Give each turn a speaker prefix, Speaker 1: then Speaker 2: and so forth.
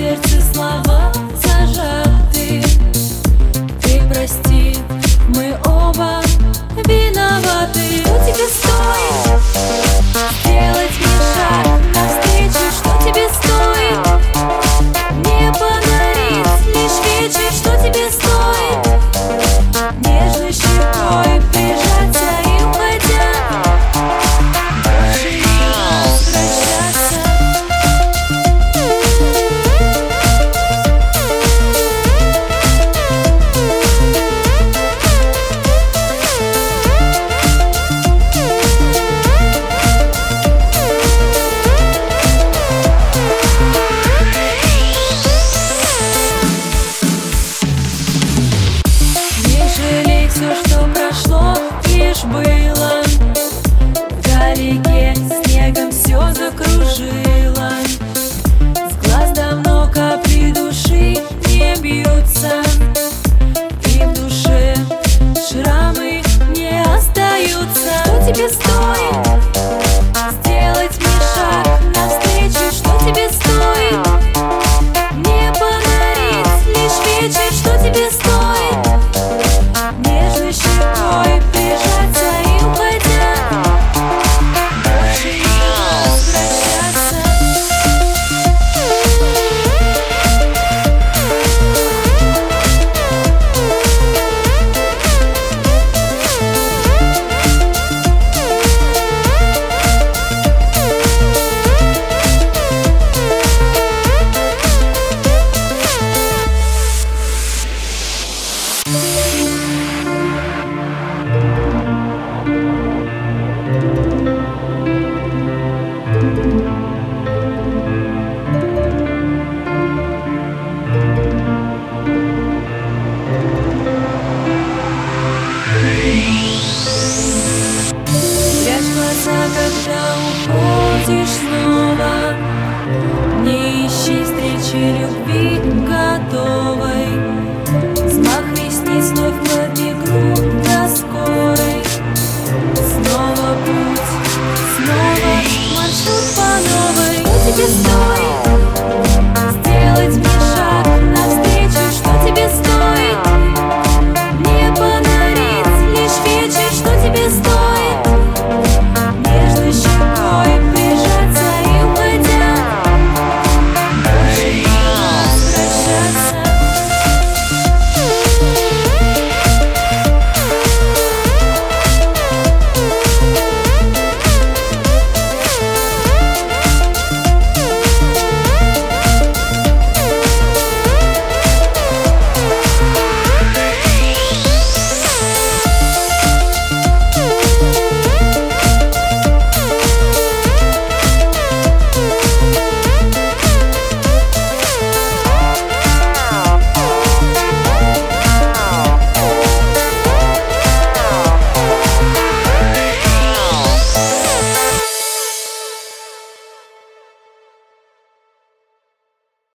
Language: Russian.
Speaker 1: сердце слова зажаты. Ты прости, мы оба виноваты. Что тебе стоит сделать мне шаг навстречу? Что тебе стоит не подарить лишь вечер? Что тебе стоит нежной щекой прижаться и уходя больше не возвращаться? Все, что прошло, лишь было вдалеке, снегом все закружило. С глаз давно капли души не бьются, и в душе шрамы не остаются. Что тебе стоит